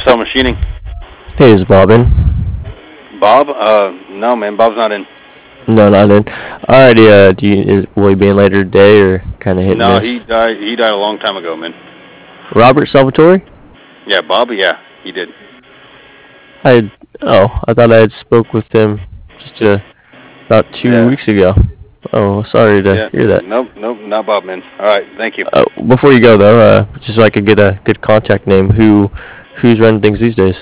RSL Machining. Hey, is Bob in? Bob? No, man. Bob's not in. No, not in. Alrighty, will he be in later today or kind of hit and No, miss? he died. He died a long time ago, man. Robert Salvatore? Yeah, Bob. Yeah, he did. I thought I had spoke with him just about 2 weeks ago. Oh, sorry to hear that. Nope, not Bob, man. All right, thank you. Before you go though, just so I could get a good contact name, who's running things these days?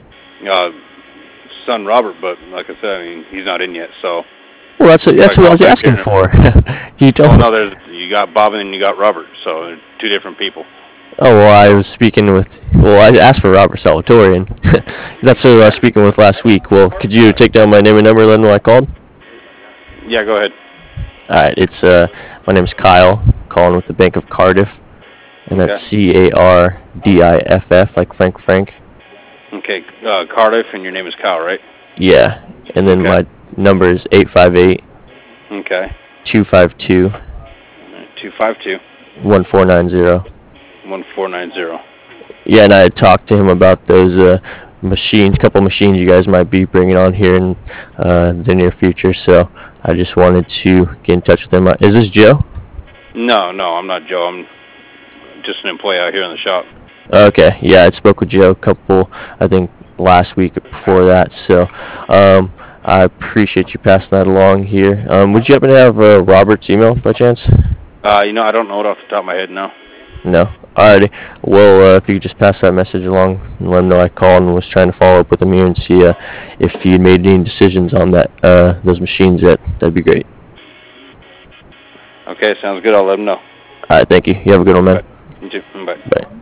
Son Robert, but like I said, I mean, he's not in yet, so. Well, that's what I was asking for. You told me. No, you got Bob and then you got Robert, so they're two different people. Oh, well, I was speaking with. Well, I asked for Robert Salvatore, and that's who I was speaking with last week. Well, could you take down my name and number, let them know I called? Yeah, go ahead. All right, it's my name's Kyle, calling with the Bank of Cardiff, and that's CARDIFF, like Frank. Okay, Cardiff, and your name is Kyle, right? Yeah, and then my number is 858. Okay. 252. 252. 1490. 1490. Yeah, and I had talked to him about those couple machines you guys might be bringing on here in the near future. So I just wanted to get in touch with him. Is this Joe? No, I'm not Joe. I'm just an employee out here in the shop. Okay, yeah, I spoke with Joe I think last week or before that. So I appreciate you passing that along here. Would you happen to have Robert's email by chance? I don't know it off the top of my head, no. No. Alrighty. Well, if you could just pass that message along and let him know I called and was trying to follow up with him here and see if he had made any decisions on those machines yet, that'd be great. Okay, sounds good. I'll let him know. Alright, thank you. You have a good one, man. You too. Bye. Bye.